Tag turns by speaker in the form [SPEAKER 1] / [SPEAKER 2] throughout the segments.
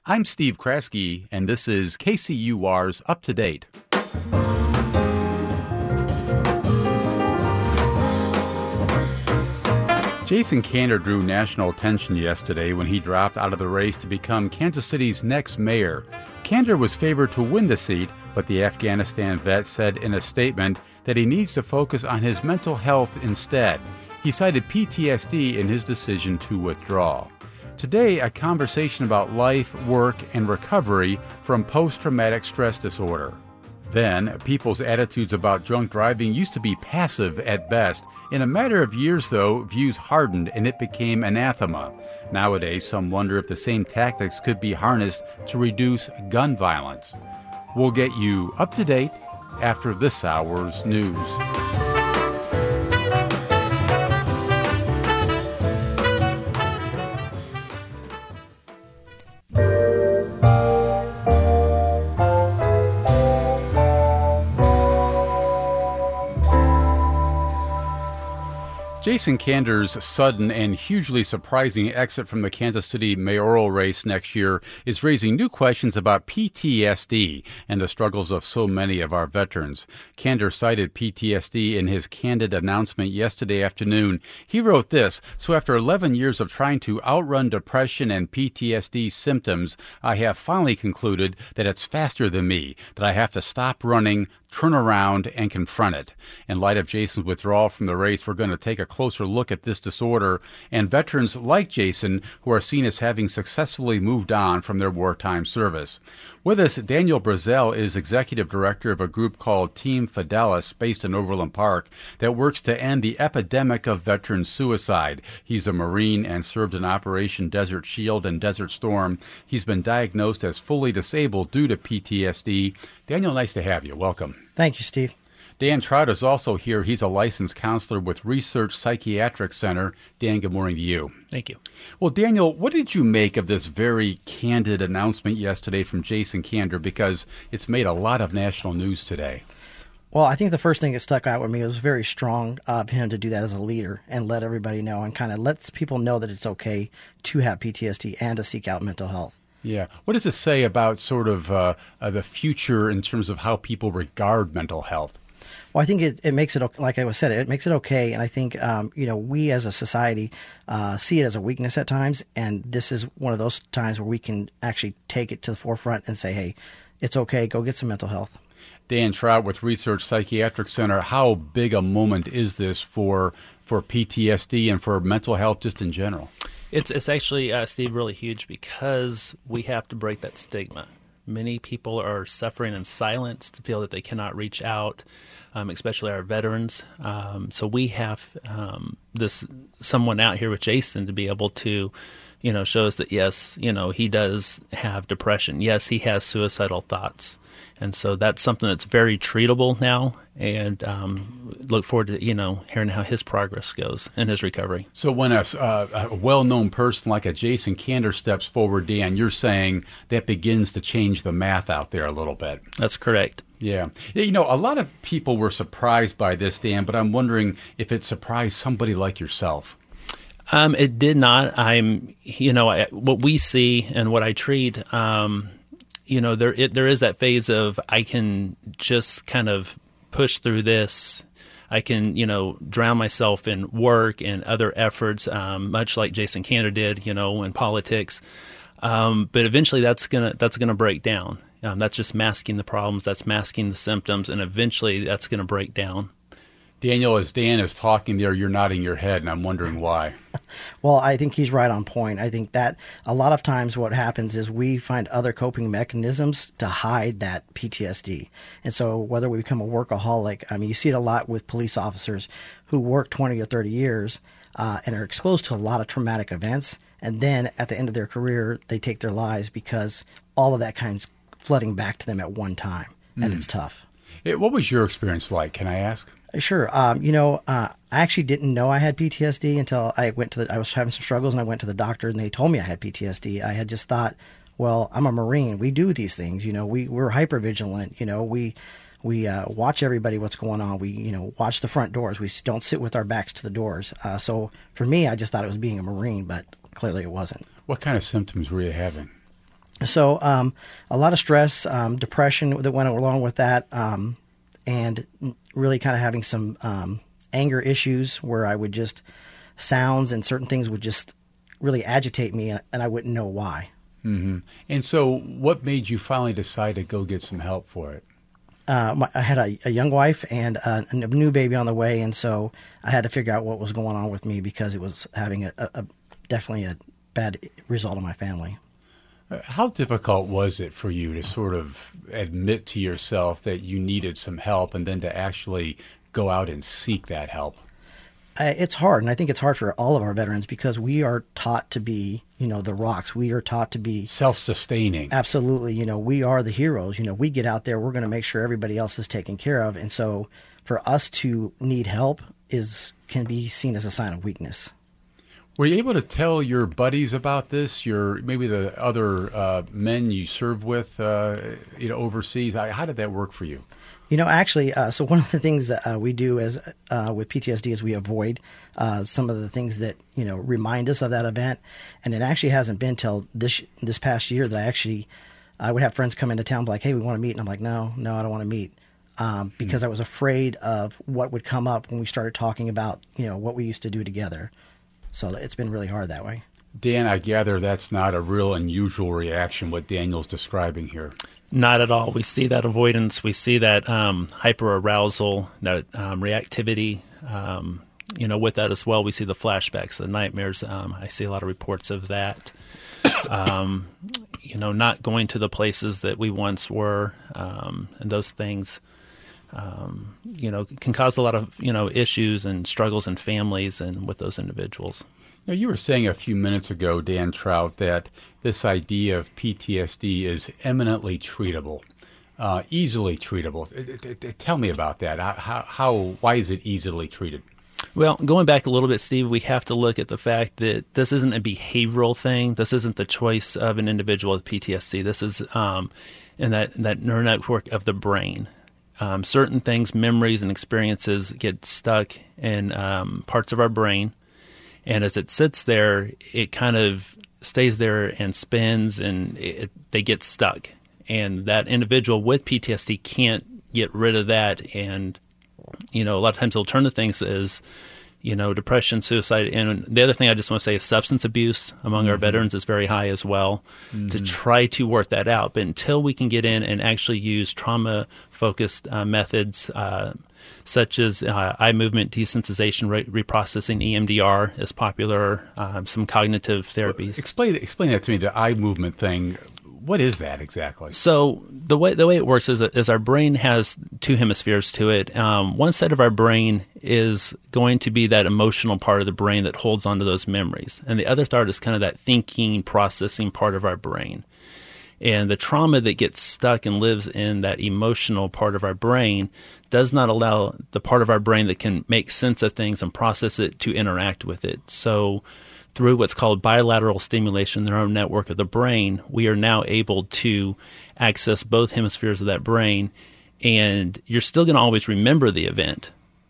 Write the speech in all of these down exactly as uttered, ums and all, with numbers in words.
[SPEAKER 1] I'm Steve Kraske, and this is K C U R's Up to Date. Jason Kander drew national attention yesterday when he dropped out of the race to become Kansas City's next mayor. Kander was favored to win the seat, but the Afghanistan vet said in a statement that he needs to focus on his mental health instead. He cited P T S D in his decision to withdraw. Today, a conversation about life, work, and recovery from post-traumatic stress disorder. Then, people's attitudes about drunk driving used to be passive at best. In a matter of years, though, views hardened and it became anathema. Nowadays, some wonder if the same tactics could be harnessed to reduce gun violence. We'll get you up to date after this hour's news. Jason Kander's sudden and hugely surprising exit from the Kansas City mayoral race next year is raising new questions about P T S D and the struggles of so many of our veterans. Kander cited P T S D in his candid announcement yesterday afternoon. He wrote this: "So after eleven years of trying to outrun depression and P T S D symptoms, I have finally concluded that it's faster than me, that I have to stop running, turn around, and confront it." In light of Jason's withdrawal from the race, we're going to take a closer look at this disorder and veterans like Jason who are seen as having successfully moved on from their wartime service. With us, Daniel Brazel is executive director of a group called Team Fidelis, based in Overland Park, that works to end the epidemic of veteran suicide. He's a Marine and served in Operation Desert Shield and Desert Storm. He's been diagnosed as fully disabled due to P T S D. Daniel, nice to have you. Welcome.
[SPEAKER 2] Thank you, Steve.
[SPEAKER 1] Dan Trout is also here. He's a licensed counselor with Research Psychiatric Center. Dan, good morning to you.
[SPEAKER 3] Thank you.
[SPEAKER 1] Well, Daniel, what did you make of this very candid announcement yesterday from Jason Kander? Because it's made a lot of national news today.
[SPEAKER 2] Well, I think the first thing that stuck out with me was very strong of him to do that as a leader and let everybody know and kind of lets people know that it's okay to have P T S D and to seek out mental health.
[SPEAKER 1] Yeah. What does it say about sort of uh, uh, the future in terms of how people regard mental health?
[SPEAKER 2] Well, I think it, it makes it, like I said, it makes it okay. And I think, um, you know, we as a society uh, see it as a weakness at times. And this is one of those times where we can actually take it to the forefront and say, hey, it's okay. Go get some mental health.
[SPEAKER 1] Dan Trout with Research Psychiatric Center. How big a moment is this for for P T S D and for mental health just in general?
[SPEAKER 3] It's it's actually, uh, Steve, really huge because we have to break that stigma. Many people are suffering in silence to feel that they cannot reach out, um, especially our veterans. Um, so we have um, this someone out here with Jason to be able to, you know, show us that, yes, you know, he does have depression. Yes, he has suicidal thoughts. And so that's something that's very treatable now, and um, look forward to, you know, hearing how his progress goes and his recovery.
[SPEAKER 1] So when a, uh, a well-known person like a Jason Kander steps forward, Dan, you're saying that begins to change the math out there a little bit.
[SPEAKER 3] That's correct.
[SPEAKER 1] Yeah. You know, a lot of people were surprised by this, Dan, but I'm wondering if it surprised somebody like yourself.
[SPEAKER 3] Um, it did not. I'm, you know, I, what we see and what I treat, um, you know, there it, there is that phase of I can just kind of push through this. I can, you know, drown myself in work and other efforts, um, much like Jason Kander did, you know, in politics. Um, but eventually that's gonna that's gonna break down. Um, that's just masking the problems. That's masking the symptoms, and eventually that's gonna break down.
[SPEAKER 1] Daniel, as Dan is talking there, you're nodding your head, and I'm wondering why.
[SPEAKER 2] Well, I think he's right on point. I think that a lot of times what happens is we find other coping mechanisms to hide that P T S D. And so whether we become a workaholic, I mean, you see it a lot with police officers who work twenty or thirty years uh, and are exposed to a lot of traumatic events. And then at the end of their career, they take their lives because all of that comes flooding back to them at one time. And mm. it's tough.
[SPEAKER 1] It, what was your experience like? Can I ask?
[SPEAKER 2] Sure. Um, you know, uh, I actually didn't know I had P T S D until I went to the, I was having some struggles and I went to the doctor and they told me I had P T S D. I had just thought, well, I'm a Marine. We do these things. You know, we, we're hypervigilant. You know, we, we uh, watch everybody what's going on. We, you know, watch the front doors. We don't sit with our backs to the doors. Uh, so for me, I just thought it was being a Marine, but clearly it wasn't.
[SPEAKER 1] What kind of symptoms were you having?
[SPEAKER 2] So um, a lot of stress, um, depression that went along with that, um, and really kind of having some um, anger issues where I would just, sounds and certain things would just really agitate me, and, and I wouldn't know why.
[SPEAKER 1] Mm-hmm. And so what made you finally decide to go get some help for it?
[SPEAKER 2] Uh, my, I had a, a young wife and a, a new baby on the way, and so I had to figure out what was going on with me because it was having a, a, a definitely a bad result on my family.
[SPEAKER 1] How difficult was it for you to sort of admit to yourself that you needed some help and then to actually go out and seek that help?
[SPEAKER 2] Uh, it's hard, and I think it's hard for all of our veterans because we are taught to be, you know, the rocks. We are taught to be
[SPEAKER 1] self-sustaining.
[SPEAKER 2] Absolutely. You know, we are the heroes. You know, we get out there, we're going to make sure everybody else is taken care of. And so for us to need help is can be seen as a sign of weakness.
[SPEAKER 1] Were you able to tell your buddies about this? Your maybe the other uh, men you served with, uh, you know, overseas. How did that work for you?
[SPEAKER 2] You know, actually, uh, so one of the things that uh, we do as uh, with P T S D is we avoid uh, some of the things that, you know, remind us of that event. And it actually hasn't been till this this past year that I actually I would have friends come into town and be like, hey, we want to meet. And I'm like, no, no, I don't want to meet. Um, because mm-hmm. I was afraid of what would come up when we started talking about, you know, what we used to do together. So it's been really hard that way.
[SPEAKER 1] Dan, I gather that's not a real unusual reaction, what Daniel's describing here.
[SPEAKER 3] Not at all. We see that avoidance. We see that um, hyper-arousal, that um, reactivity. Um, you know, with that as well, we see the flashbacks, the nightmares. Um, I see a lot of reports of that. Um, you know, not going to the places that we once were, um, and those things, um, you know, can cause a lot of, you know, issues and struggles in families and with those individuals.
[SPEAKER 1] Now, you were saying a few minutes ago, Dan Trout, that this idea of P T S D is eminently treatable, uh, easily treatable. It, it, it, tell me about that. How, how, why is it easily treated?
[SPEAKER 3] Well, going back a little bit, Steve, we have to look at the fact that this isn't a behavioral thing. This isn't the choice of an individual with P T S D. This is um, in that, that neural network of the brain. Um, certain things, memories and experiences get stuck in um, parts of our brain. And as it sits there, it kind of stays there and spins, and it, they get stuck. And that individual with P T S D can't get rid of that. And, you know, a lot of times they'll turn to things as, you know, depression, suicide. And the other thing I just want to say is substance abuse among mm-hmm. our veterans is very high as well, mm-hmm. to try to work that out. But until we can get in and actually use trauma-focused uh, methods, uh, such as uh, eye movement desensitization, re- reprocessing, E M D R is popular, um, some cognitive therapies.
[SPEAKER 1] Explain explain that to me, the eye movement thing. What is that exactly?
[SPEAKER 3] So the way the way it works is, is our brain has two hemispheres to it. Um, one side of our brain is going to be that emotional part of the brain that holds onto those memories. And the other side is kind of that thinking, processing part of our brain. And the trauma that gets stuck and lives in that emotional part of our brain does not allow the part of our brain that can make sense of things and process it to interact with it. So through what's called bilateral stimulation, the neural network of the brain, we are now able to access both hemispheres of that brain, and you're still going to always remember the event.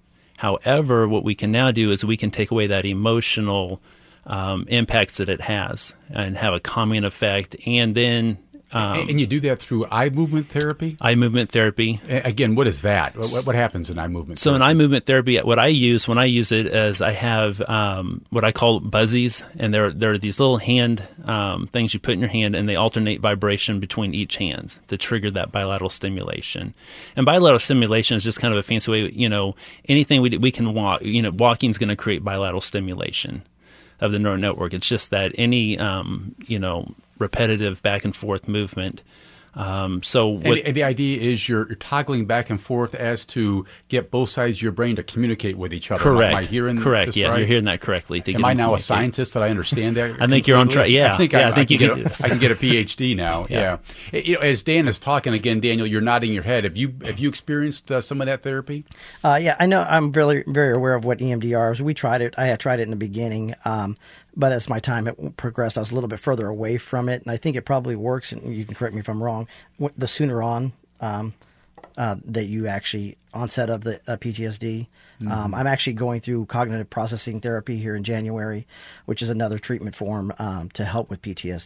[SPEAKER 3] However, what we can now do is we can take away that emotional um, impacts that it has and have a calming effect, and then
[SPEAKER 1] Um, and you do that through eye movement therapy?
[SPEAKER 3] Eye movement therapy.
[SPEAKER 1] Again, what is that? What, what happens in eye movement
[SPEAKER 3] so
[SPEAKER 1] therapy?
[SPEAKER 3] So in eye movement therapy, what I use, when I use it, is I have um, what I call buzzies, and they're, they're these little hand um, things you put in your hand, and they alternate vibration between each hand to trigger that bilateral stimulation. And bilateral stimulation is just kind of a fancy way, you know, anything we, we can walk, you know, walking is going to create bilateral stimulation of the neural network. It's just that any, um, you know, repetitive back and forth movement. Um, so what,
[SPEAKER 1] and, and the idea is you're, you're toggling back and forth as to get both sides of your brain to communicate with each other.
[SPEAKER 3] Correct.
[SPEAKER 1] Am I hearing
[SPEAKER 3] Correct.
[SPEAKER 1] this
[SPEAKER 3] yeah,
[SPEAKER 1] right?
[SPEAKER 3] You're hearing that correctly. To
[SPEAKER 1] Am
[SPEAKER 3] get
[SPEAKER 1] I now a scientist that I understand that?
[SPEAKER 3] I
[SPEAKER 1] completely?
[SPEAKER 3] think you're on track. Yeah.
[SPEAKER 1] I think,
[SPEAKER 3] yeah,
[SPEAKER 1] I,
[SPEAKER 3] I think
[SPEAKER 1] I,
[SPEAKER 3] you
[SPEAKER 1] can
[SPEAKER 3] can.
[SPEAKER 1] get a, I can get a P H D now. yeah. yeah. You know, as Dan is talking again, Daniel, you're nodding your head. Have you have you experienced uh, some of that therapy?
[SPEAKER 2] Uh, yeah, I know. I'm very very aware of what E M D R is. We tried it. I had tried it in the beginning. Um, But as my time progressed, I was a little bit further away from it, and I think it probably works. And you can correct me if I'm wrong. The sooner on um, uh, that you actually onset of the uh, P T S D, mm-hmm. um, I'm actually going through cognitive processing therapy here in January, which is another treatment form um, to help with P T S D.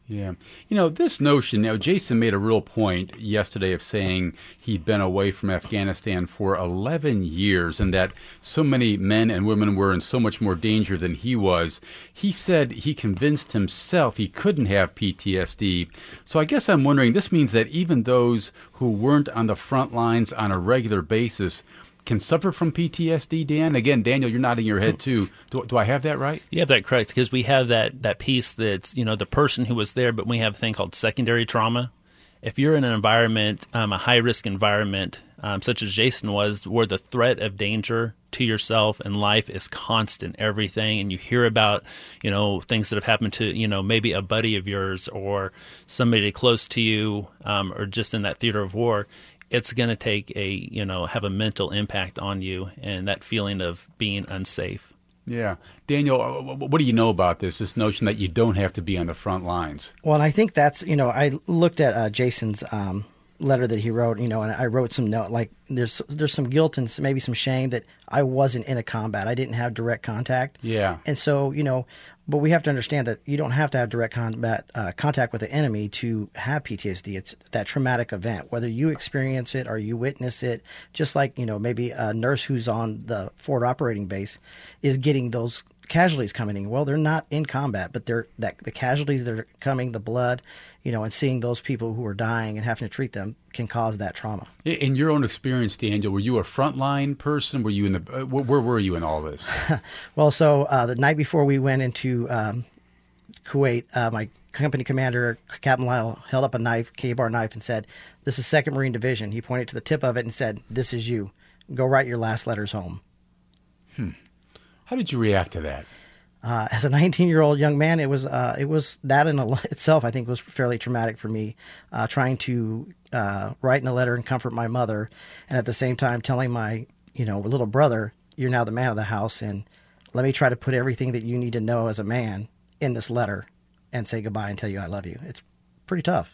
[SPEAKER 1] Yeah. You know, this notion, now Jason made a real point yesterday of saying he'd been away from Afghanistan for eleven years and that so many men and women were in so much more danger than he was. He said he convinced himself he couldn't have P T S D. So I guess I'm wondering, this means that even those who weren't on the front lines on a regular basis can suffer from P T S D, Dan? Again, Daniel, you're nodding your head too. Do, do I have that right?
[SPEAKER 3] You have that correct, because we have that, that piece that's, you know, the person who was there, but we have a thing called secondary trauma. If you're in an environment, um, a high-risk environment, um, such as Jason was, where the threat of danger to yourself and life is constant, everything, and you hear about, you know, things that have happened to, you know, maybe a buddy of yours or somebody close to you, um, or just in that theater of war, it's going to take a, you know, have a mental impact on you and that feeling of being unsafe.
[SPEAKER 1] Yeah. Daniel, what do you know about this, this notion that you don't have to be on the front lines?
[SPEAKER 2] Well, and I think that's, you know, I looked at uh, Jason's um, letter that he wrote, you know, and I wrote some note, like there's there's some guilt and maybe some shame that I wasn't in a combat. I didn't have direct contact.
[SPEAKER 1] Yeah.
[SPEAKER 2] And so, you know, but we have to understand that you don't have to have direct combat uh, contact with the enemy to have P T S D. It's that traumatic event, whether you experience it or you witness it, just like, you know, maybe a nurse who's on the forward operating base is getting those casualties coming in. Well, they're not in combat, but they're that the casualties that are coming, the blood, you know, and seeing those people who are dying and having to treat them can cause that trauma.
[SPEAKER 1] In your own experience, Daniel, were you a frontline person? Were you in the uh, where were you in all this?
[SPEAKER 2] Well, so uh, the night before we went into um, Kuwait, uh, my company commander, Captain Lyle, held up a knife, K-bar knife, and said, "This is second Marine Division." He pointed to the tip of it and said, "This is you. Go write your last letters home."
[SPEAKER 1] Hmm. How did you react to that?
[SPEAKER 2] Uh, as a nineteen-year-old young man, it was uh, it was that in itself, I think, was fairly traumatic for me. Uh, trying to uh, write in a letter and comfort my mother, and at the same time telling my you know little brother, "You're now the man of the house, and let me try to put everything that you need to know as a man in this letter, and say goodbye and tell you I love you." It's pretty tough.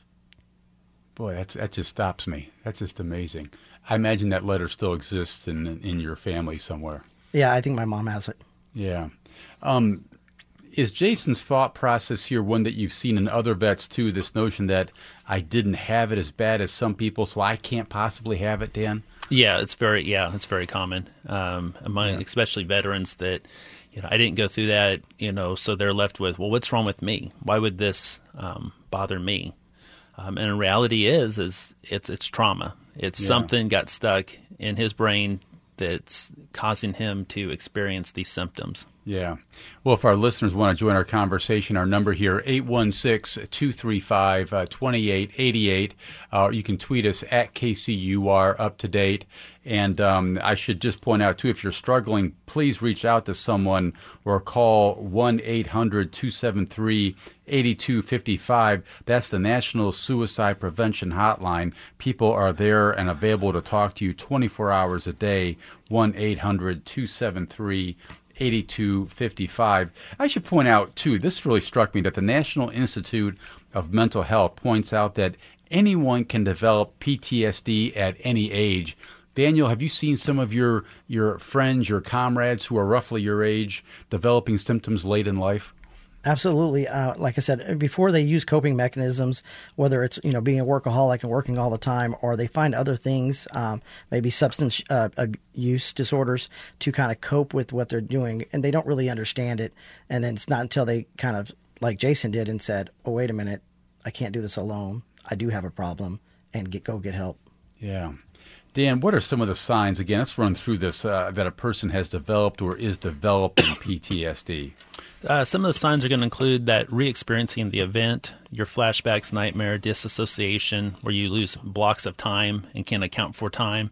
[SPEAKER 1] Boy, that's that just stops me. That's just amazing. I imagine that letter still exists in in your family somewhere.
[SPEAKER 2] Yeah, I think my mom has it.
[SPEAKER 1] Yeah. Um, is Jason's thought process here one that you've seen in other vets too, this notion that I didn't have it as bad as some people, so I can't possibly have it, Dan?
[SPEAKER 3] Yeah, it's very yeah, it's very common um, among
[SPEAKER 1] Yeah.
[SPEAKER 3] especially veterans that, you know, I didn't go through that, you know, so they're left with, well, what's wrong with me? Why would this um, bother me? Um, and the reality is, is it's it's trauma. It's
[SPEAKER 1] Yeah.
[SPEAKER 3] something got stuck in his brain that's causing him to experience these symptoms.
[SPEAKER 1] Yeah. Well, if our listeners want to join our conversation, our number here, eight one six, two three five, two eight eight eight. Uh, you can tweet us at K C U R up to date. And um, I should just point out, too, if you're struggling, please reach out to someone or call one eight hundred, two seven three, eight two five five. That's the National Suicide Prevention Hotline. People are there and available to talk to you twenty-four hours a day, one eight hundred, two seven three, eight two five five. I should point out, too, this really struck me, that the National Institute of Mental Health points out that anyone can develop P T S D at any age. Daniel, have you seen some of your, your friends, your comrades who are roughly your age developing symptoms late in life?
[SPEAKER 2] Absolutely. Uh, like I said, before they use coping mechanisms, whether it's, you know, being a workaholic and working all the time, or they find other things, um, maybe substance uh, use disorders, to kind of cope with what they're doing, and they don't really understand it. And then it's not until they kind of, like Jason did, and said, "Oh, wait a minute, I can't do this alone. I do have a problem," and get go get help.
[SPEAKER 1] Yeah. Dan, what are some of the signs, again, let's run through this, uh, that a person has developed or is developing P T S D?
[SPEAKER 3] Uh, some of the signs are going to include that re-experiencing the event, your flashbacks, nightmare, disassociation, where you lose blocks of time and can't account for time.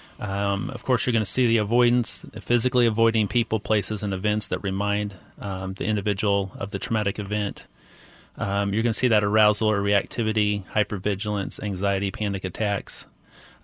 [SPEAKER 3] Um, of course, you're going to see the avoidance, physically avoiding people, places, and events that remind um, the individual of the traumatic event. Um, you're going to see that arousal or reactivity, hypervigilance, anxiety, panic attacks.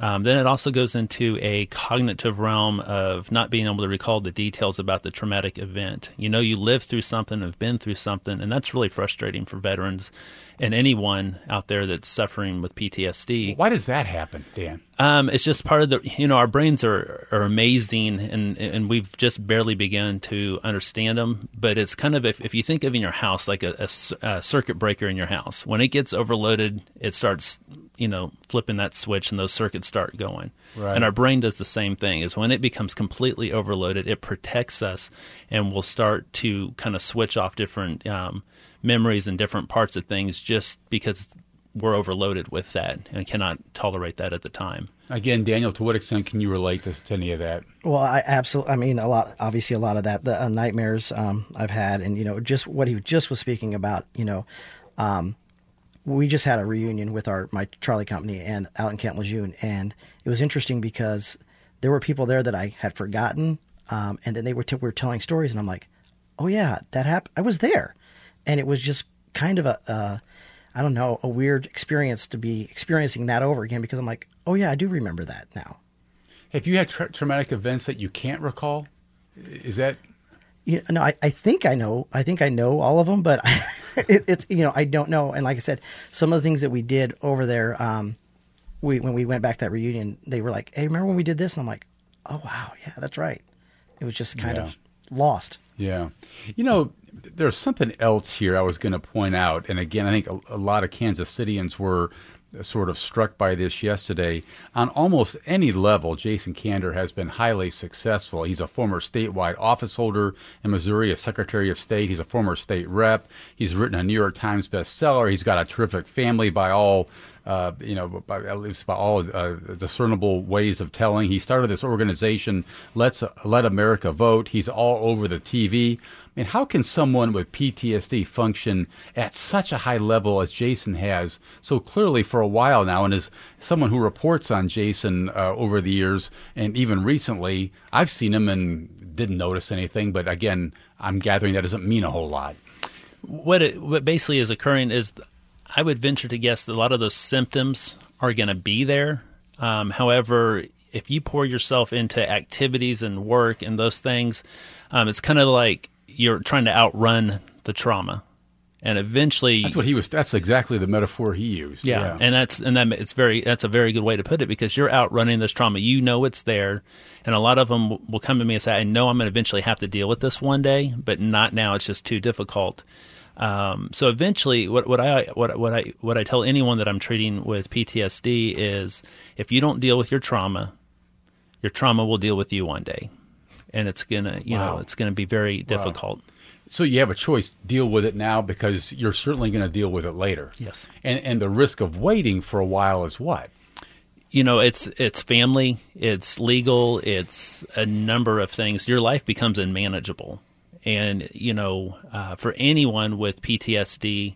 [SPEAKER 3] Um, then it also goes into a cognitive realm of not being able to recall the details about the traumatic event. You know, you lived through something, have been through something, and that's really frustrating for veterans and anyone out there that's suffering with P T S D.
[SPEAKER 1] Why does that happen, Dan?
[SPEAKER 3] Um, it's just part of the, you know, our brains are, are amazing, and and we've just barely begun to understand them. But it's kind of, if, if you think of in your house, like a, a, a circuit breaker in your house, when it gets overloaded, it starts, you know, flipping that switch and those circuits start going.
[SPEAKER 1] Right.
[SPEAKER 3] And our brain does the same thing. Is when it becomes completely overloaded, it protects us and will start to kind of switch off different um, memories and different parts of things just because we're overloaded with that and cannot tolerate that at the time.
[SPEAKER 1] Again, Daniel, to what extent can you relate to, to any of that?
[SPEAKER 2] Well, I absolutely, I mean, a lot, obviously a lot of that, the uh, nightmares um, I've had, and, you know, just what he just was speaking about, you know, um, we just had a reunion with our, my Charlie company and out in Camp Lejeune. And it was interesting because there were people there that I had forgotten. Um, and then they were, t- were telling stories, and I'm like, oh yeah, that happened. I was there. And it was just kind of a, uh, I don't know, a weird experience to be experiencing that over again, because I'm like, oh yeah, I do remember that now.
[SPEAKER 1] Have you had tra- traumatic events that you can't recall? Is that?
[SPEAKER 2] You know, no, I, I think I know. I think I know all of them, but it, it's, you know, I don't know. And like I said, some of the things that we did over there, um, we when we went back to that reunion, they were like, hey, remember when we did this? And I'm like, oh, wow, yeah, that's right. It was just kind
[SPEAKER 1] Yeah.
[SPEAKER 2] of lost.
[SPEAKER 1] Yeah. You know, there's something else here I was going to point out. And again, I think a, a lot of Kansas Cityans were sort of struck by this yesterday. On almost any level, Jason Kander has been highly successful. He's a former statewide office holder in Missouri, a Secretary of State. He's a former state rep. He's written a New York Times bestseller. He's got a terrific family by all Uh, you know, by, at least by all uh, discernible ways of telling. He started this organization, Let's uh, Let America Vote. He's all over the T V. I mean, how can someone with P T S D function at such a high level as Jason has so clearly for a while now? And as someone who reports on Jason uh, over the years, and even recently, I've seen him and didn't notice anything. But again, I'm gathering that doesn't mean a whole lot.
[SPEAKER 3] What it, what basically is occurring is, I would venture to guess that a lot of those symptoms are going to be there. Um, however, if you pour yourself into activities and work and those things, um, it's kind of like you're trying to outrun the trauma, and eventually
[SPEAKER 1] That's what he was. That's exactly the metaphor he used.
[SPEAKER 3] Yeah,
[SPEAKER 1] Yeah.
[SPEAKER 3] and that's and that it's very that's a very good way to put it, because you're outrunning this trauma. You know it's there, and a lot of them will come to me and say, "I know I'm going to eventually have to deal with this one day, but not now. It's just too difficult." Um, so eventually, what, what I what what I what I tell anyone that I'm treating with P T S D is, if you don't deal with your trauma, your trauma will deal with you one day, and it's gonna you
[SPEAKER 1] Wow.
[SPEAKER 3] know it's gonna be very difficult.
[SPEAKER 1] So you have a choice: deal with it now, because you're certainly going to deal with it later.
[SPEAKER 3] Yes.
[SPEAKER 1] And and the risk of waiting for a while is what?
[SPEAKER 3] You know, it's it's family, it's legal, it's a number of things. Your life becomes unmanageable. And, you know, uh, for anyone with P T S D,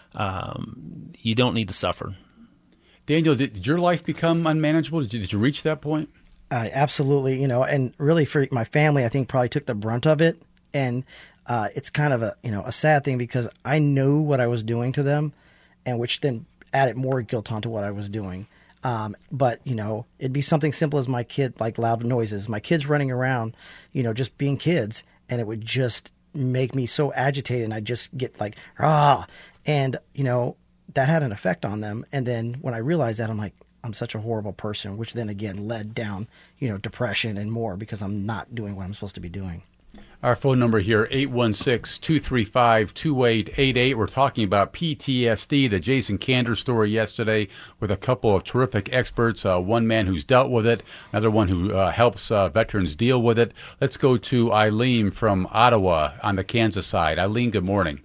[SPEAKER 3] um, you don't need to suffer.
[SPEAKER 1] Daniel, did, did your life become unmanageable? Did you, did you reach that point?
[SPEAKER 2] Uh, absolutely, you know, and really for my family, I think probably took the brunt of it. And uh, it's kind of a, you know, a sad thing, because I knew what I was doing to them, and which then added more guilt onto what I was doing. Um, but, you know, it'd be something simple as my kid, like loud noises, my kids running around, you know, just being kids. And it would just make me so agitated, and I'd just get like, ah, and, you know, that had an effect on them. And then when I realized that, I'm like, I'm such a horrible person, which then again led down, you know, depression and more, because I'm not doing what I'm supposed to be doing.
[SPEAKER 1] Our phone number here, eight one six, two three five, two eight eight eight. We're talking about P T S D, the Jason Kander story yesterday, with a couple of terrific experts, uh, one man who's dealt with it, another one who uh, helps uh, veterans deal with it. Let's go to Eileen from Ottawa on the Kansas side. Eileen, good morning.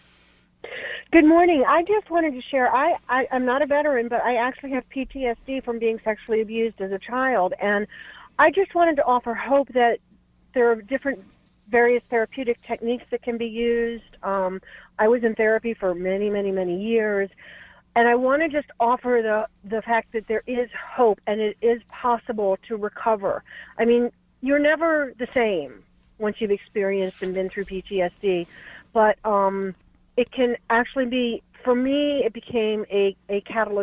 [SPEAKER 4] Good morning. I just wanted to share, I, I, I'm not a veteran, but I actually have P T S D from being sexually abused as a child, and I just wanted to offer hope that there are different various therapeutic techniques that can be used. Um, I was in therapy for many, many, many years, and I want to just offer the, the fact that there is hope, and it is possible to recover. I mean, you're never the same once you've experienced and been through P T S D, but um, it can actually be, for me, it became a, a catalyst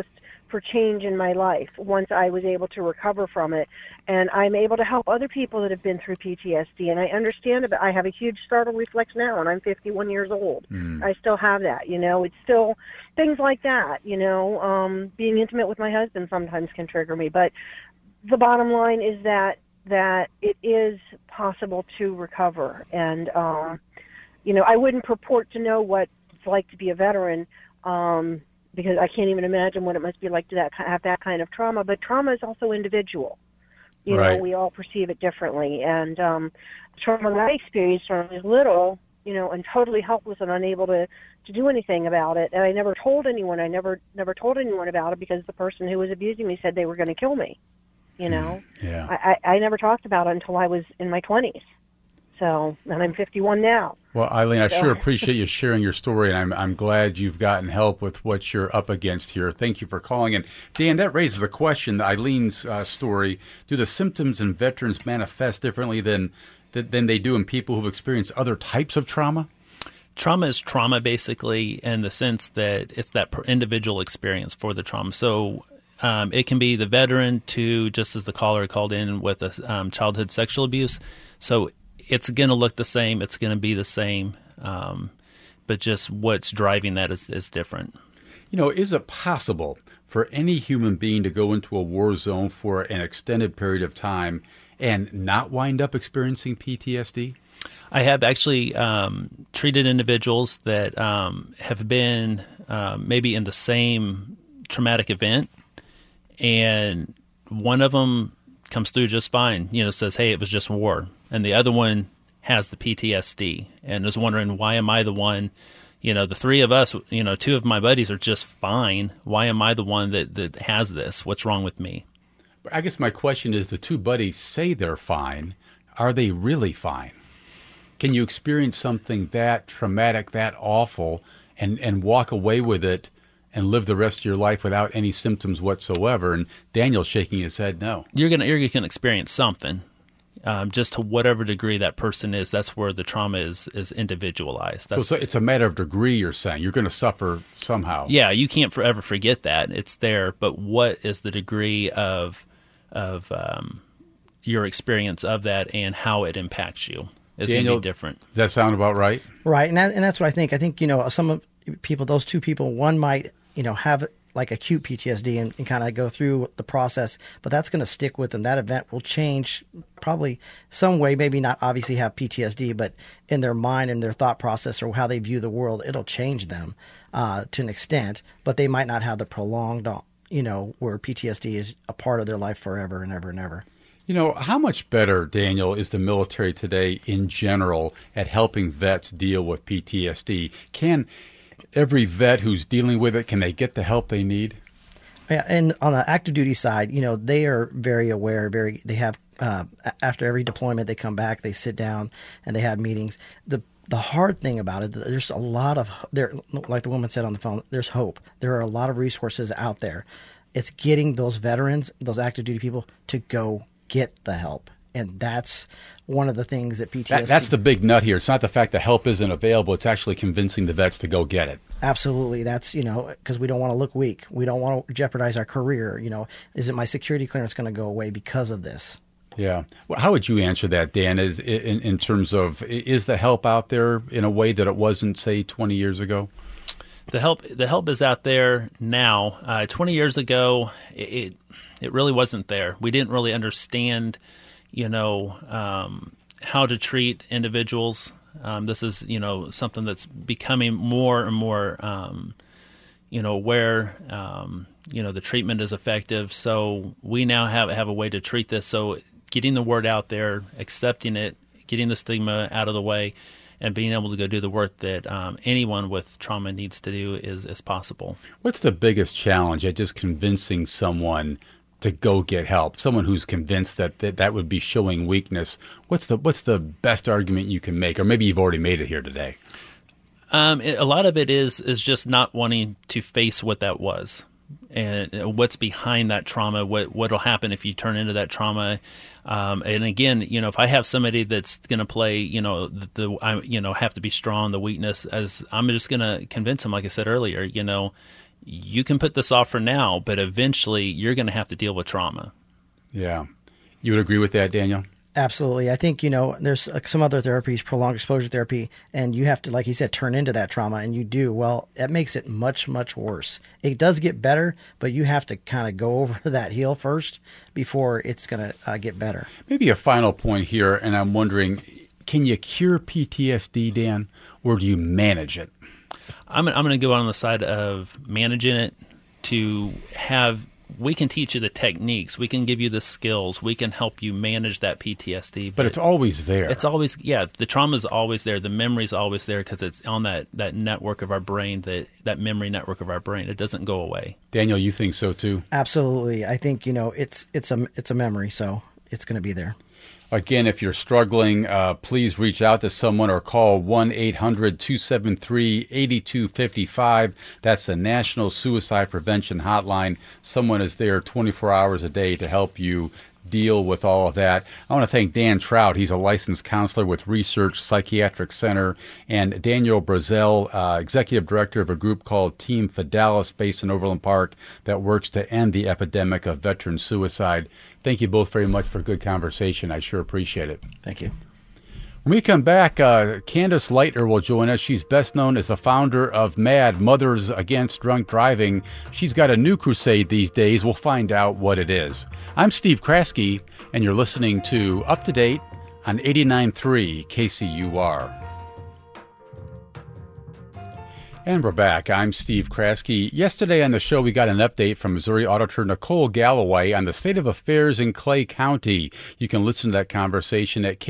[SPEAKER 4] for change in my life once I was able to recover from it. And I'm able to help other people that have been through P T S D. And I understand it. I have a huge startle reflex now, and I'm fifty-one years old. Mm. I still have that, you know. It's still things like that, you know. Um, being intimate with my husband sometimes can trigger me. But the bottom line is that, that it is possible to recover. And, um, you know, I wouldn't purport to know what it's like to be a veteran, um, because I can't even imagine what it must be like to that, have that kind of trauma. But trauma is also individual. You
[SPEAKER 1] right.
[SPEAKER 4] know, we all perceive it differently. And um, the trauma that I experienced when I was little, you know, and totally helpless and unable to, to do anything about it. And I never told anyone. I never never told anyone about it because the person who was abusing me said they were going to kill me. You know,
[SPEAKER 1] mm, yeah.
[SPEAKER 4] I, I, I never talked about it until I was in my twenties. So, and I'm fifty-one now.
[SPEAKER 1] Well, Eileen, I
[SPEAKER 4] so.
[SPEAKER 1] sure appreciate you sharing your story, and I'm I'm glad you've gotten help with what you're up against here. Thank you for calling. And Dan, that raises a question. Eileen's uh, story: do the symptoms in veterans manifest differently than than they do in people who've experienced other types of trauma?
[SPEAKER 3] Trauma is trauma, basically, in the sense that it's that individual experience for the trauma. So. Um, it can be the veteran to, just as the caller called in with a um, childhood sexual abuse. So it's going to look the same. It's going to be the same. Um, but just what's driving that is, is different.
[SPEAKER 1] You know, is it possible for any human being to go into a war zone for an extended period of time and not wind up experiencing P T S D?
[SPEAKER 3] I have actually um, treated individuals that um, have been um, maybe in the same traumatic event. And one of them comes through just fine, you know, says, hey, it was just war. And the other one has the P T S D and is wondering, why am I the one, you know, the three of us, you know, two of my buddies are just fine. Why am I the one that, that has this? What's wrong with me?
[SPEAKER 1] I guess my question is, the two buddies say they're fine. Are they really fine? Can you experience something that traumatic, that awful, and, and walk away with it and live the rest of your life without any symptoms whatsoever? And Daniel's shaking his head no.
[SPEAKER 3] You're gonna you're gonna experience something, um, just to whatever degree that person is. That's where the trauma is is individualized. That's,
[SPEAKER 1] so, so it's a matter of degree. You're saying you're going to suffer somehow.
[SPEAKER 3] Yeah, you can't forever forget that it's there. But what is the degree of of um, your experience of that and how it impacts you is going to be different.
[SPEAKER 1] Does that sound about right?
[SPEAKER 2] Right, and that, and that's what I think. I think you know some of people, those two people, one might you know, have like acute P T S D and, and kind of go through the process, but that's going to stick with them. That event will change probably some way, maybe not obviously have P T S D, but in their mind and their thought process or how they view the world, it'll change them uh, to an extent, but they might not have the prolonged, you know, where P T S D is a part of their life forever and ever and ever.
[SPEAKER 1] You know, how much better, Daniel, is the military today in general at helping vets deal with P T S D? Can every vet who's dealing with it, can they get the help they need?
[SPEAKER 2] Yeah, and on the active duty side, you know, they are very aware, very, they have, uh, after every deployment, they come back, they sit down and they have meetings. The the hard thing about it, there's a lot of, there, like the woman said on the phone, there's hope. There are a lot of resources out there. It's getting those veterans, those active duty people to go get the help. And that's one of the things that P T S D...
[SPEAKER 1] That, that's the big nut here. It's not the fact that help isn't available. It's actually convincing the vets to go get it.
[SPEAKER 2] Absolutely. That's, you know, because we don't want to look weak. We don't want to jeopardize our career. You know, is it my security clearance going to go away because of this?
[SPEAKER 1] Yeah. Well, how would you answer that, Dan, is in, in terms of, is the help out there in a way that it wasn't, say, twenty years ago?
[SPEAKER 3] The help the help is out there now. Uh, twenty years ago, it it really wasn't there. We didn't really understand, you know, um, how to treat individuals. Um, this is, you know, something that's becoming more and more, um, you know, where, um, you know, the treatment is effective. So we now have, have a way to treat this. So getting the word out there, accepting it, getting the stigma out of the way, and being able to go do the work that um, anyone with trauma needs to do is, is possible.
[SPEAKER 1] What's the biggest challenge at just convincing someone to go get help? Someone who's convinced that, that that would be showing weakness. What's the what's the best argument you can make? Or maybe you've already made it here today.
[SPEAKER 3] Um, it, a lot of it is is just not wanting to face what that was. And what's behind that trauma, what what'll happen if you turn into that trauma. Um, and again, you know, if I have somebody that's going to play, you know, the, the I, you know, have to be strong, the weakness, as I'm just going to convince them, like I said earlier, you know, you can put this off for now, but eventually you're going to have to deal with trauma.
[SPEAKER 1] Yeah. You would agree with that, Daniel?
[SPEAKER 2] Absolutely. I think, you know, there's some other therapies, prolonged exposure therapy, and you have to, like he said, turn into that trauma, and you do. Well, that makes it much, much worse. It does get better, but you have to kind of go over that hill first before it's going to uh, get better.
[SPEAKER 1] Maybe a final point here, and I'm wondering, can you cure P T S D, Dan, or do you manage it?
[SPEAKER 3] I'm, I'm going to go on the side of managing it to have we can teach you the techniques. We can give you the skills. We can help you manage that P T S D.
[SPEAKER 1] But, but it's always there.
[SPEAKER 3] It's always, yeah, the trauma is always there. The memory is always there because it's on that, that network of our brain, that, that memory network of our brain. It doesn't go away.
[SPEAKER 1] Daniel, you think so too?
[SPEAKER 2] Absolutely. I think, you know, it's it's a, it's a memory, so it's going to be there.
[SPEAKER 1] Again, if you're struggling, uh, please reach out to someone or call one eight hundred two seven three eight two five five. That's the National Suicide Prevention Hotline. Someone is there twenty-four hours a day to help you deal with all of that. I want to thank Dan Trout. He's a licensed counselor with Research Psychiatric Center, and Daniel Brazel, uh, executive director of a group called Team Fidelis based in Overland Park that works to end the epidemic of veteran suicide. Thank you both very much for a good conversation. I sure appreciate it.
[SPEAKER 2] Thank you.
[SPEAKER 1] When we come back, uh, Candace Leitner will join us. She's best known as the founder of MAD, Mothers Against Drunk Driving. She's got a new crusade these days. We'll find out what it is. I'm Steve Kraske, and you're listening to Up to Date on eighty-nine point three K C U R. And we're back. I'm Steve Kraske. Yesterday on the show, we got an update from Missouri Auditor Nicole Galloway on the state of affairs in Clay County. You can listen to that conversation at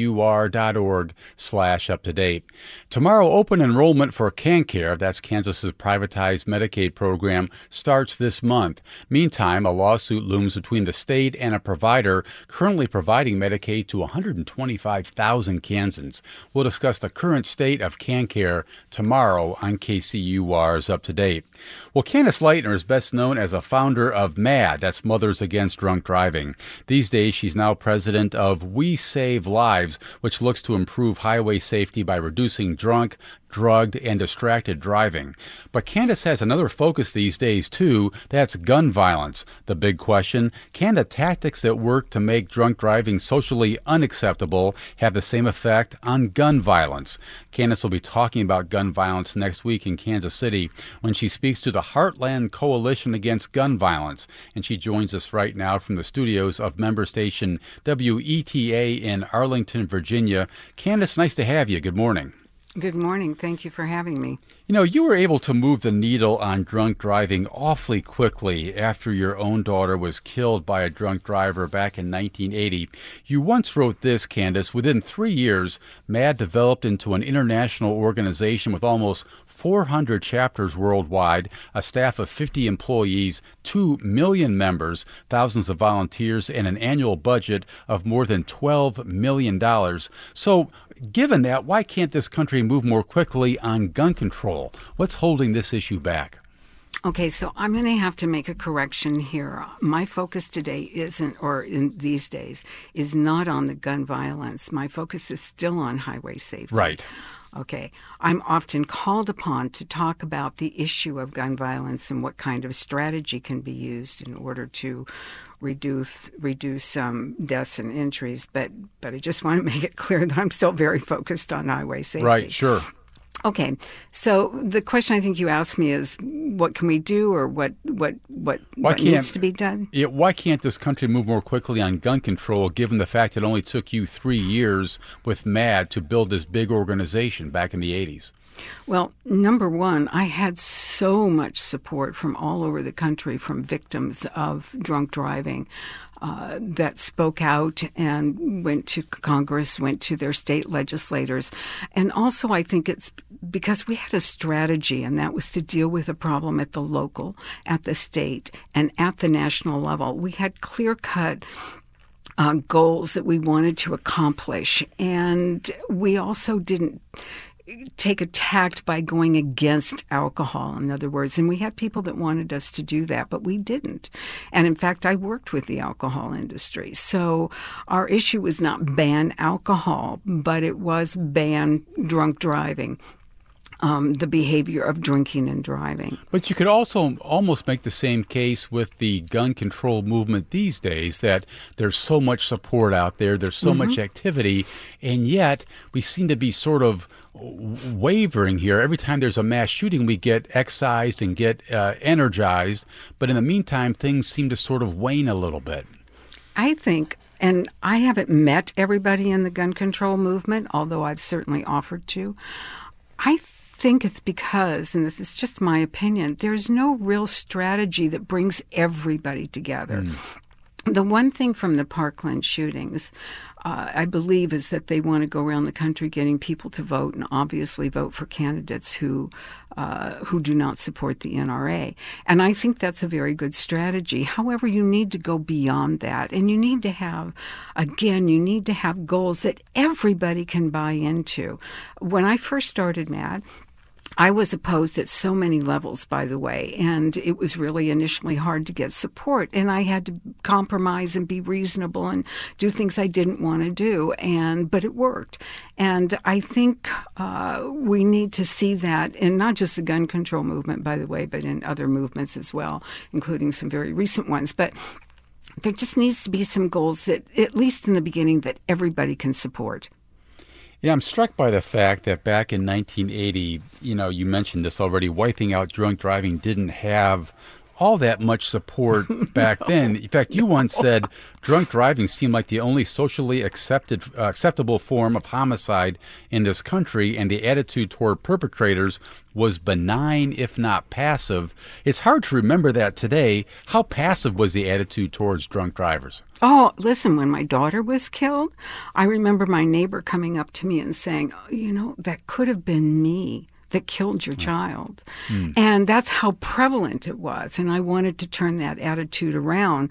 [SPEAKER 1] kcur.org slash up to date. Tomorrow, open enrollment for KanCare, that's Kansas's privatized Medicaid program, starts this month. Meantime, a lawsuit looms between the state and a provider currently providing Medicaid to one hundred twenty-five thousand Kansans. We'll discuss the current state of KanCare tomorrow on K C U R's Up to Date. Well, Candace Leitner is best known as a founder of MAD, that's Mothers Against Drunk Driving. These days, she's now president of We Save Lives, which looks to improve highway safety by reducing drunk, drugged, and distracted driving. But Candace has another focus these days, too. That's gun violence. The big question, can the tactics that work to make drunk driving socially unacceptable have the same effect on gun violence? Candace will be talking about gun violence next week in Kansas City when she speaks to the Heartland Coalition Against Gun Violence. And she joins us right now from the studios of member station W E T A in Arlington, Virginia. Candace, nice to have you. Good morning.
[SPEAKER 5] Good morning. Thank you for having me.
[SPEAKER 1] You know, you were able to move the needle on drunk driving awfully quickly after your own daughter was killed by a drunk driver back in nineteen eighty. You once wrote this, Candace: within three years, MAD developed into an international organization with almost four hundred chapters worldwide, a staff of fifty employees, two million members, thousands of volunteers, and an annual budget of more than twelve million dollars. So, given that, why can't this country move more quickly on gun control? What's holding this issue back?
[SPEAKER 5] Okay, so I'm going to have to make a correction here. My focus today isn't, or in these days, is not on the gun violence. My focus is still on highway safety.
[SPEAKER 1] Right.
[SPEAKER 5] Okay. I'm often called upon to talk about the issue of gun violence and what kind of strategy can be used in order to reduce reduce um, deaths and injuries. But but I just want to make it clear that I'm still very focused on highway safety.
[SPEAKER 1] Right, sure.
[SPEAKER 5] Okay, so the question I think you asked me is, what can we do, or what what what, what needs to be done?
[SPEAKER 1] Yeah, why can't this country move more quickly on gun control, given the fact it only took you three years with MAD to build this big organization back in the eighties?
[SPEAKER 5] Well, number one, I had so much support from all over the country from victims of drunk driving uh, that spoke out and went to Congress, went to their state legislators. And also, I think it's because we had a strategy, and that was to deal with a problem at the local, at the state, and at the national level. We had clear-cut uh, goals that we wanted to accomplish, and we also didn't take a tact by going against alcohol, in other words. And we had people that wanted us to do that, but we didn't. And in fact, I worked with the alcohol industry. So our issue was not ban alcohol, but it was ban drunk driving. um, the behavior of drinking and driving.
[SPEAKER 1] But you could also almost make the same case with the gun control movement these days, that there's so much support out there, there's so mm-hmm. much activity, and yet we seem to be sort of wavering here. Every time there's a mass shooting, we get excised and get uh, energized, but in the meantime, things seem to sort of wane a little bit.
[SPEAKER 5] I think, and I haven't met everybody in the gun control movement, although I've certainly offered to, I think it's because, and this is just my opinion, there's no real strategy that brings everybody together. Mm. The one thing from the Parkland shootings, uh, I believe, is that they want to go around the country getting people to vote and obviously vote for candidates who uh, who do not support the N R A. And I think that's a very good strategy. However, you need to go beyond that. And you need to have, again, you need to have goals that everybody can buy into. When I first started MADD, I was opposed at so many levels, by the way, and it was really initially hard to get support. And I had to compromise and be reasonable and do things I didn't want to do, and but it worked. And I think uh, we need to see that in not just the gun control movement, by the way, but in other movements as well, including some very recent ones. But there just needs to be some goals that, at least in the beginning, that everybody can support.
[SPEAKER 1] Yeah, I'm struck by the fact that back in nineteen eighty, you know, you mentioned this already, wiping out drunk driving didn't have all that much support back no. then. In fact, you once said drunk driving seemed like the only socially accepted, uh, acceptable form of homicide in this country, and the attitude toward perpetrators was benign, if not passive. It's hard to remember that today. How passive was the attitude towards drunk drivers?
[SPEAKER 5] Oh, listen, when my daughter was killed, I remember my neighbor coming up to me and saying, oh, you know, that could have been me that killed your child. Mm. And that's how prevalent it was. And I wanted to turn that attitude around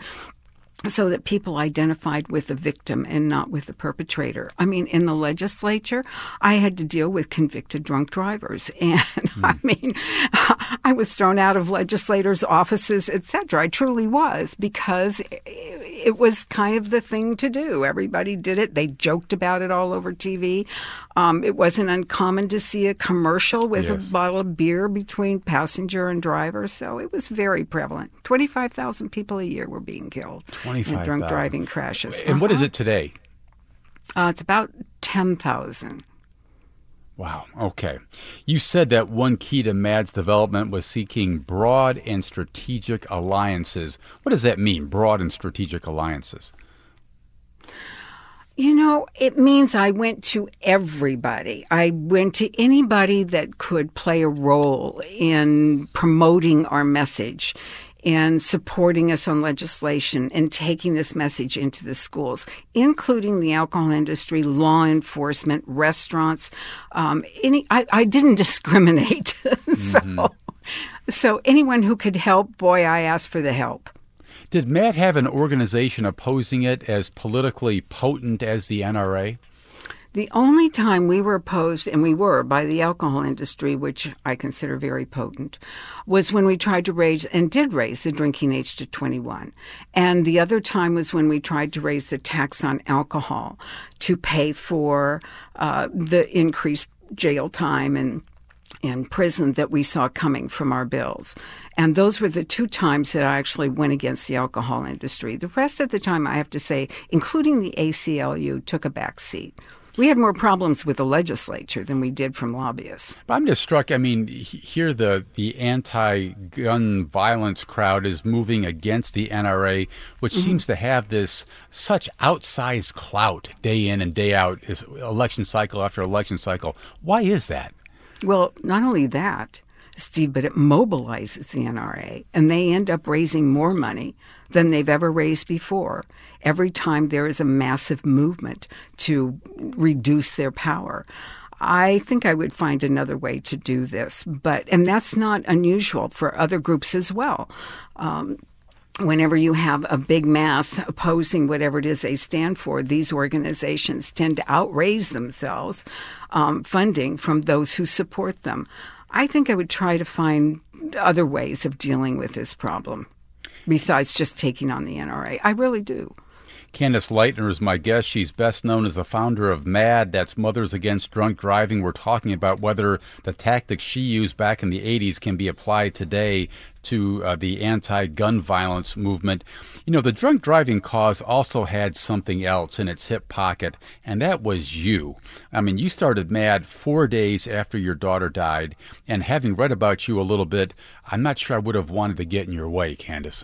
[SPEAKER 5] so that people identified with the victim and not with the perpetrator. I mean, in the legislature, I had to deal with convicted drunk drivers. And mm. I mean, I was thrown out of legislators' offices, et cetera. I truly was, because it was kind of the thing to do. Everybody did it. They joked about it all over T V. Um, it wasn't uncommon to see a commercial with yes. a bottle of beer between passenger and driver. So it was very prevalent. twenty-five thousand people a year were being killed in drunk driving crashes.
[SPEAKER 1] And
[SPEAKER 5] uh-huh.
[SPEAKER 1] what is it today?
[SPEAKER 5] Uh, it's about ten thousand.
[SPEAKER 1] Wow. Okay. You said that one key to MADD's development was seeking broad and strategic alliances. What does that mean, broad and strategic alliances?
[SPEAKER 5] You know, it means I went to everybody. I went to anybody that could play a role in promoting our message and supporting us on legislation and taking this message into the schools, including the alcohol industry, law enforcement, restaurants. Um, any, I, I didn't discriminate. Mm-hmm. so, so anyone who could help, boy, I asked for the help.
[SPEAKER 1] Did MADD have an organization opposing it as politically potent as the N R A?
[SPEAKER 5] The only time we were opposed, and we were, by the alcohol industry, which I consider very potent, was when we tried to raise, and did raise, the drinking age to twenty-one. And the other time was when we tried to raise the tax on alcohol to pay for uh, the increased jail time and in prison that we saw coming from our bills. And those were the two times that I actually went against the alcohol industry. The rest of the time, I have to say, including the A C L U, took a back seat. We had more problems with the legislature than we did from lobbyists.
[SPEAKER 1] But I'm just struck, I mean, here the, the anti-gun violence crowd is moving against the N R A, which mm-hmm. seems to have this such outsized clout day in and day out, is election cycle after election cycle. Why is that?
[SPEAKER 5] Well, not only that, Steve, but it mobilizes the N R A, and they end up raising more money than they've ever raised before every time there is a massive movement to reduce their power. I think I would find another way to do this, but and that's not unusual for other groups as well. Um, Whenever you have a big mass opposing whatever it is they stand for, these organizations tend to outraise themselves um, funding from those who support them. I think I would try to find other ways of dealing with this problem besides just taking on the N R A. I really do.
[SPEAKER 1] Candace Lightner is my guest. She's best known as the founder of MAD, that's Mothers Against Drunk Driving. We're talking about whether the tactics she used back in the eighties can be applied today to uh, the anti-gun violence movement. You know, the drunk driving cause also had something else in its hip pocket, and that was you. I mean, you started MAD four days after your daughter died, and having read about you a little bit, I'm not sure I would have wanted to get in your way, Candace.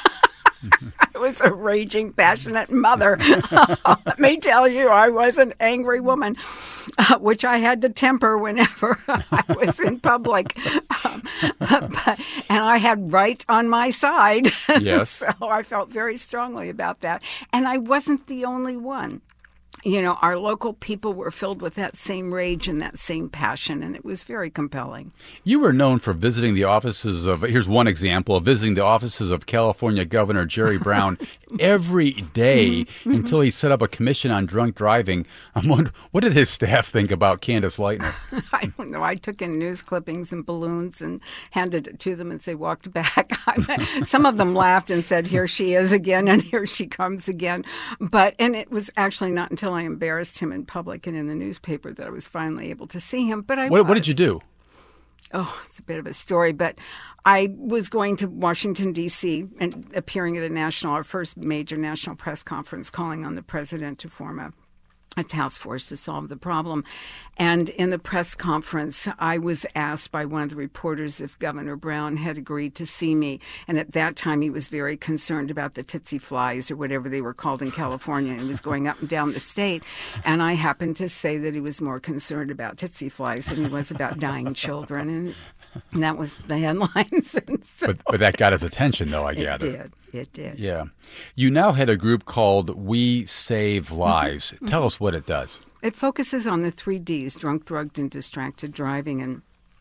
[SPEAKER 5] I was a raging, passionate mother. Let me tell you, I was an angry woman, uh, which I had to temper whenever I was in public. Um, but, and I had right on my side.
[SPEAKER 1] Yes.
[SPEAKER 5] So I felt very strongly about that. And I wasn't the only one. You know, our local people were filled with that same rage and that same passion, and it was very compelling.
[SPEAKER 1] You were known for visiting the offices of, here's one example, of visiting the offices of California Governor Jerry Brown every day until he set up a commission on drunk driving. I'm wondering, what did his staff think about Candace Lightner?
[SPEAKER 5] I don't know. I took in news clippings and balloons and handed it to them as they walked back. Some of them laughed and said, here she is again, and here she comes again. But, and it was actually not until I embarrassed him in public and in the newspaper that I was finally able to see him. But I
[SPEAKER 1] What,
[SPEAKER 5] was.
[SPEAKER 1] what did you do?
[SPEAKER 5] Oh, it's a bit of a story, but I was going to Washington, D C and appearing at a national, our first major national press conference, calling on the president to form a a task force to solve the problem. And in the press conference, I was asked by one of the reporters if Governor Brown had agreed to see me. And at that time, he was very concerned about the tsetse flies or whatever they were called in California. And he was going up and down the state. And I happened to say that he was more concerned about tsetse flies than he was about dying children. And And that was the headlines. And so
[SPEAKER 1] But, but that got his attention, though, I
[SPEAKER 5] it
[SPEAKER 1] gather.
[SPEAKER 5] did. It did.
[SPEAKER 1] Yeah. You now head a group called We Save Lives.
[SPEAKER 5] Mm-hmm.
[SPEAKER 1] Tell us what it does.
[SPEAKER 5] It focuses on the three Ds, drunk, drugged, and distracted driving. And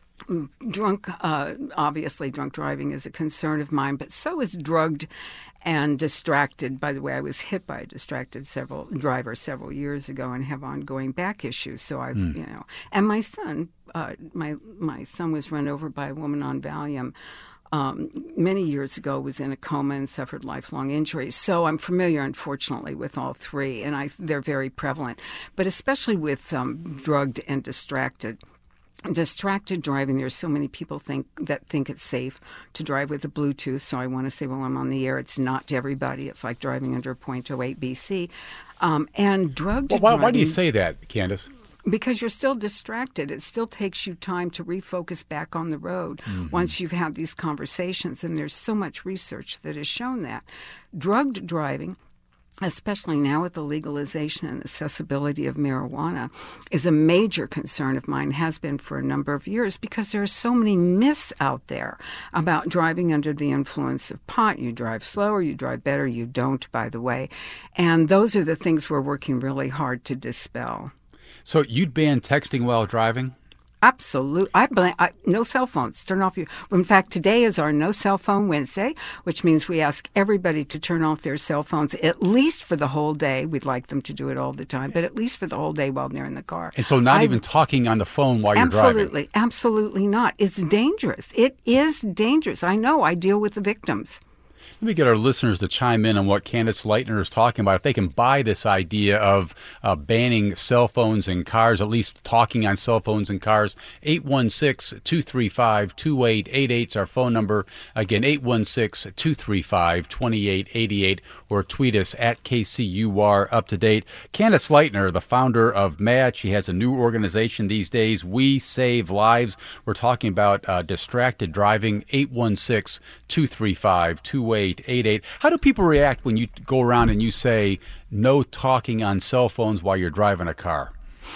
[SPEAKER 5] drunk, uh, obviously, drunk driving is a concern of mine, but so is drugged and distracted. By the way, I was hit by a distracted several driver several years ago and have ongoing back issues. So I've, mm. you know, and my son, uh, my my son was run over by a woman on Valium um, many years ago, was in a coma and suffered lifelong injuries. So I'm familiar, unfortunately, with all three, and I they're very prevalent, but especially with um, drugged and distracted. Distracted driving, there's so many people think that think it's safe to drive with a Bluetooth. So I want to say, well, I'm on the air. It's not to everybody. It's like driving under point oh eight B C. Um, and drugged
[SPEAKER 1] well, why,
[SPEAKER 5] driving.
[SPEAKER 1] Why do you say that, Candace?
[SPEAKER 5] Because you're still distracted. It still takes you time to refocus back on the road mm-hmm. once you've had these conversations. And there's so much research that has shown that. Drugged driving, especially now with the legalization and accessibility of marijuana, is a major concern of mine, has been for a number of years, because there are so many myths out there about driving under the influence of pot. You drive slower, you drive better, you don't, by the way. And those are the things we're working really hard to dispel.
[SPEAKER 1] So you'd ban texting while driving?
[SPEAKER 5] Absolutely. I blame, I, no cell phones. Turn off your. In fact, today is our No Cell Phone Wednesday, which means we ask everybody to turn off their cell phones at least for the whole day. We'd like them to do it all the time, but at least for the whole day while they're in the car.
[SPEAKER 1] And so not
[SPEAKER 5] I,
[SPEAKER 1] even talking on the phone while you're
[SPEAKER 5] absolutely,
[SPEAKER 1] driving?
[SPEAKER 5] Absolutely. Absolutely not. It's dangerous. It is dangerous. I know. I deal with the victims.
[SPEAKER 1] Let me get our listeners to chime in on what Candace Lightner is talking about. If they can buy this idea of uh, banning cell phones in cars, at least talking on cell phones in cars, eight one six, two three five, two eight eight eight is our phone number. Again, eight one six, two three five, two eight eight eight, or tweet us at K C U R Up to Date. Candace Lightner, the founder of MAD, she has a new organization these days, We Save Lives. We're talking about uh, distracted driving, eight one six, two three five, two eight eight eight. How do people react when you go around and you say no talking on cell phones while you're driving a car?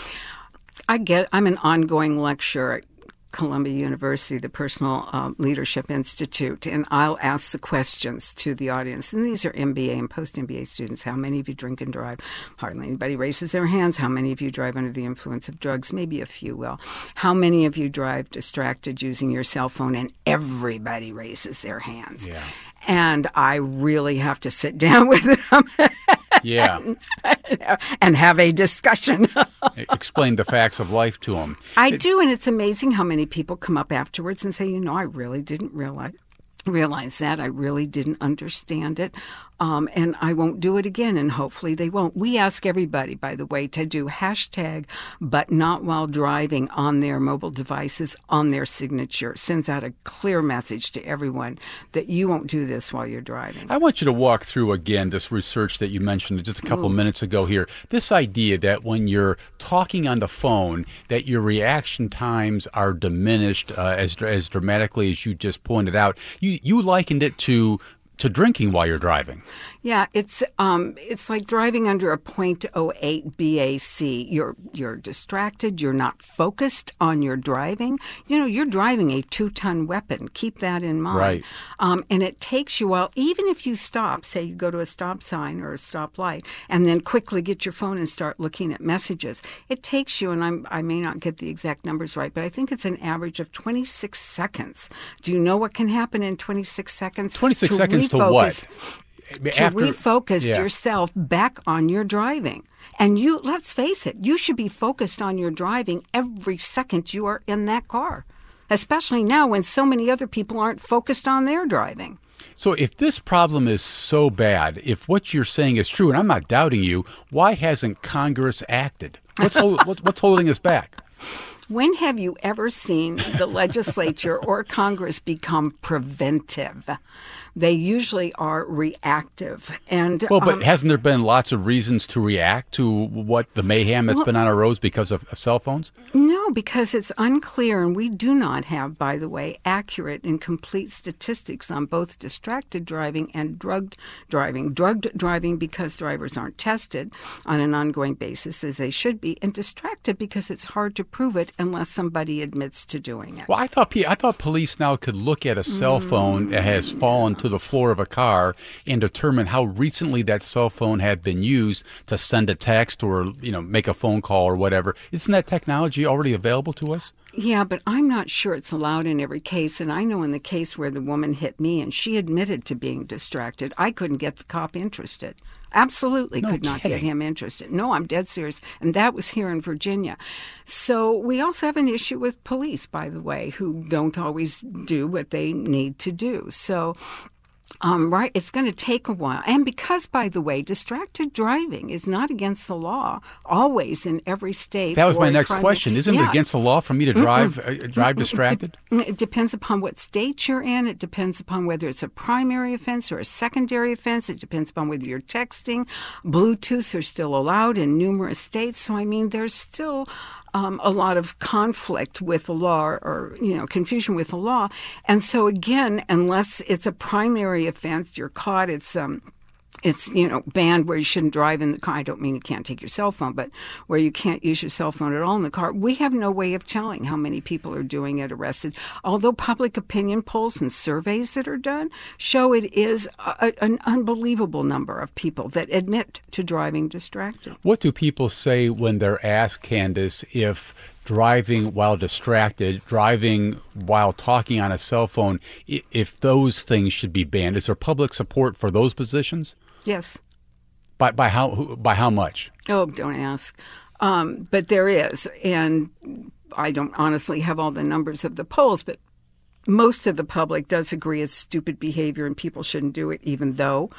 [SPEAKER 5] I get. I'm an ongoing lecturer at Columbia University, the Personal uh, Leadership Institute, and I'll ask the questions to the audience. And these are M B A and post-M B A students. How many of you drink and drive? Hardly anybody raises their hands. How many of you drive under the influence of drugs? Maybe a few will. How many of you drive distracted using your cell phone? And everybody raises their hands.
[SPEAKER 1] Yeah.
[SPEAKER 5] And I really have to sit down with them.
[SPEAKER 1] Yeah.
[SPEAKER 5] and, and have a discussion.
[SPEAKER 1] Explain the facts of life to them.
[SPEAKER 5] I do, and it's amazing how many people come up afterwards and say, you know, I really didn't realize realized that. I really didn't understand it. Um, and I won't do it again, and hopefully they won't. We ask everybody, by the way, to do hashtag but not while driving on their mobile devices, on their signature. Sends out a clear message to everyone that you won't do this while you're driving.
[SPEAKER 1] I want you to walk through again this research that you mentioned just a couple Ooh. minutes ago here. This idea that when you're talking on the phone, that your reaction times are diminished uh, as as dramatically as you just pointed out. You you likened it to to drinking while you're driving.
[SPEAKER 5] Yeah, it's um, it's like driving under a point oh eight B A C. You're you're distracted. You're not focused on your driving. You know, you're driving a two-ton weapon. Keep that in mind.
[SPEAKER 1] Right.
[SPEAKER 5] Um, and it takes you a while, even if you stop, say you go to a stop sign or a stop light, and then quickly get your phone and start looking at messages. It takes you, and I'm, I may not get the exact numbers right, but I think it's an average of twenty-six seconds. Do you know what can happen in twenty-six seconds?
[SPEAKER 1] twenty-six
[SPEAKER 5] to
[SPEAKER 1] seconds
[SPEAKER 5] refocus,
[SPEAKER 1] to what?
[SPEAKER 5] To After, refocus yeah. yourself back on your driving. And you, let's face it, you should be focused on your driving every second you are in that car, especially now when so many other people aren't focused on their driving.
[SPEAKER 1] So if this problem is so bad, if what you're saying is true, and I'm not doubting you, why hasn't Congress acted? What's, hold, what's holding us back?
[SPEAKER 5] When have you ever seen the legislature or Congress become preventive? They usually are reactive. And
[SPEAKER 1] well, but
[SPEAKER 5] um,
[SPEAKER 1] hasn't there been lots of reasons to react to what the mayhem that's well, been on our roads because of, of cell phones?
[SPEAKER 5] No, because it's unclear, and we do not have, by the way, accurate and complete statistics on both distracted driving and drugged driving. Drugged driving because drivers aren't tested on an ongoing basis as they should be, and distracted because it's hard to prove it unless somebody admits to doing it.
[SPEAKER 1] Well, I thought I thought police now could look at a cell phone that has fallen to the floor of a car and determine how recently that cell phone had been used to send a text or, you know, make a phone call or whatever. Isn't that technology already available to us?
[SPEAKER 5] Yeah, but I'm not sure it's allowed in every case. And I know in the case where the woman hit me and she admitted to being distracted, I couldn't get the cop interested. Absolutely
[SPEAKER 1] no
[SPEAKER 5] could not
[SPEAKER 1] kidding.
[SPEAKER 5] get him interested. No, I'm dead serious. And that was here in Virginia. So we also have an issue with police, by the way, who don't always do what they need to do. So Um, right, it's going to take a while. And because, by the way, distracted driving is not against the law, always in every state.
[SPEAKER 1] That was my next
[SPEAKER 5] crime.
[SPEAKER 1] question. Isn't
[SPEAKER 5] yeah.
[SPEAKER 1] it against the law for me to drive uh, drive distracted?
[SPEAKER 5] It depends upon what state you're in. It depends upon whether it's a primary offense or a secondary offense. It depends upon whether you're texting. Bluetooth are still allowed in numerous states. So, I mean, there's still Um, a lot of conflict with the law or, you know, confusion with the law. And so, again, unless it's a primary offense, you're caught, it's, um, it's you know, banned where you shouldn't drive in the car. I don't mean you can't take your cell phone, but where you can't use your cell phone at all in the car. We have no way of telling how many people are doing it arrested. Although public opinion polls and surveys that are done show it is a, an unbelievable number of people that admit to driving distracted.
[SPEAKER 1] What do people say when they're asked, Candace, if driving while distracted, driving while talking on a cell phone, if those things should be banned? Is there public support for those positions?
[SPEAKER 5] Yes.
[SPEAKER 1] By by how by how much?
[SPEAKER 5] Oh, don't ask. Um, but there is, and I don't honestly have all the numbers of the polls, but most of the public does agree it's stupid behavior and people shouldn't do it, even though,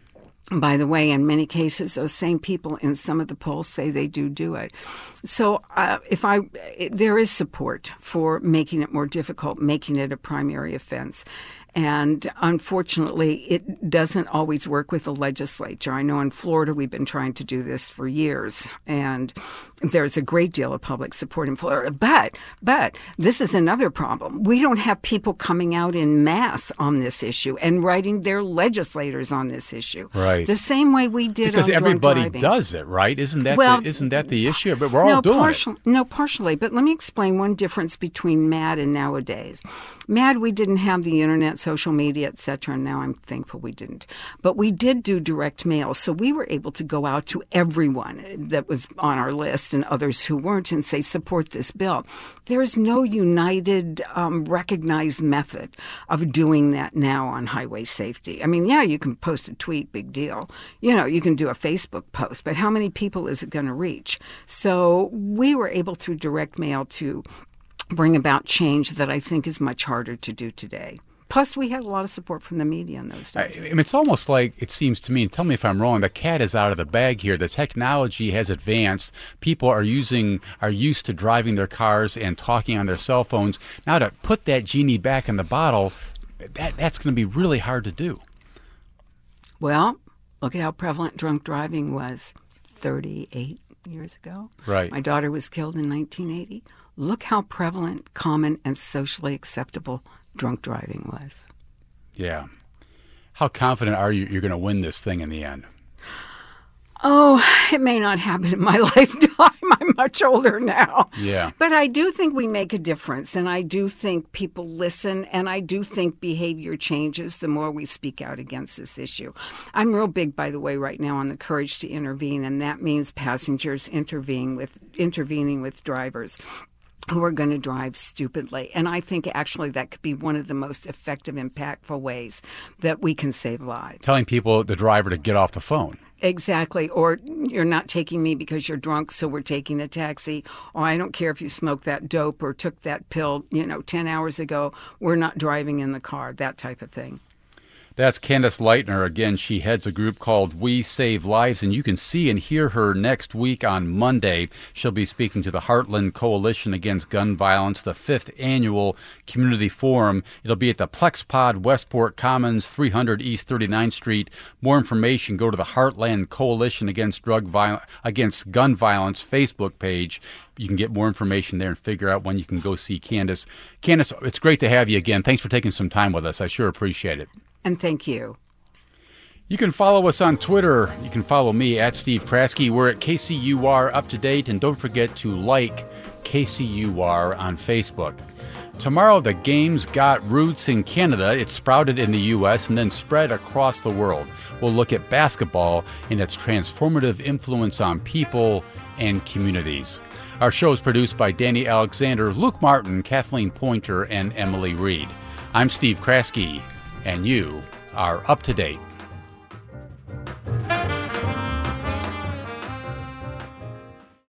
[SPEAKER 5] by the way, in many cases, those same people in some of the polls say they do do it. So uh, if I, it, there is support for making it more difficult, making it a primary offense. And unfortunately, it doesn't always work with the legislature. I know in Florida, we've been trying to do this for years, and there's a great deal of public support in Florida. But, but this is another problem. We don't have people coming out in mass on this issue and writing their legislators on this issue.
[SPEAKER 1] Right.
[SPEAKER 5] The same way we did
[SPEAKER 1] because
[SPEAKER 5] on
[SPEAKER 1] everybody
[SPEAKER 5] drunk driving.
[SPEAKER 1] does it, right? Isn't that
[SPEAKER 5] well,
[SPEAKER 1] the, isn't that the issue? But we're all
[SPEAKER 5] no,
[SPEAKER 1] doing
[SPEAKER 5] partial,
[SPEAKER 1] it.
[SPEAKER 5] No, partially. But let me explain one difference between MAD and nowadays. MAD, we didn't have the internet, social media, et cetera, and now I'm thankful we didn't. But we did do direct mail, so we were able to go out to everyone that was on our list and others who weren't and say, support this bill. There is no united, um, recognized method of doing that now on highway safety. I mean, yeah, you can post a tweet, big deal. You know, you can do a Facebook post, but how many people is it going to reach? So we were able through direct mail to bring about change that I think is much harder to do today. Plus, we had a lot of support from the media in those days.
[SPEAKER 1] I, I mean, it's almost like, it seems to me, and tell me if I'm wrong, the cat is out of the bag here. The technology has advanced. People are using, are used to driving their cars and talking on their cell phones. Now to put that genie back in the bottle, that that's going to be really hard to do.
[SPEAKER 5] Well, look at how prevalent drunk driving was thirty-eight years ago.
[SPEAKER 1] Right.
[SPEAKER 5] My daughter was killed in nineteen eighty. Look how prevalent, common, and socially acceptable drunk driving was.
[SPEAKER 1] Yeah. How confident are you you're going to win this thing in the end?
[SPEAKER 5] Oh, it may not happen in my lifetime. I'm much older now.
[SPEAKER 1] Yeah.
[SPEAKER 5] But I do think we make a difference, and I do think people listen, and I do think behavior changes the more we speak out against this issue. I'm real big, by the way, right now on the courage to intervene, and that means passengers intervening with intervening with drivers who are going to drive stupidly. And I think actually that could be one of the most effective, impactful ways that we can save lives.
[SPEAKER 1] Telling people, the driver, to get off the phone.
[SPEAKER 5] Exactly. Or you're not taking me because you're drunk, so we're taking a taxi. Or I don't care if you smoked that dope or took that pill, you know, ten hours ago. We're not driving in the car, that type of thing.
[SPEAKER 1] That's Candace Lightner. Again, she heads a group called We Save Lives, and you can see and hear her next week on Monday. She'll be speaking to the Heartland Coalition Against Gun Violence, the fifth annual community forum. It'll be at the Plexpod, Westport Commons, three hundred East thirty-ninth Street. More information, go to the Heartland Coalition Against Drug Viol- Against Gun Violence Facebook page. You can get more information there and figure out when you can go see Candace. Candace, it's great to have you again. Thanks for taking some time with us. I sure appreciate it.
[SPEAKER 5] And thank you.
[SPEAKER 1] You can follow us on Twitter. You can follow me at Steve Kraske. We're at K C U R Up to Date. And don't forget to like K C U R on Facebook. Tomorrow, the game's got roots in Canada. It sprouted in the U S and then spread across the world. We'll look at basketball and its transformative influence on people and communities. Our show is produced by Danny Alexander, Luke Martin, Kathleen Pointer, and Emily Reed. I'm Steve Kraske, and you are up to date.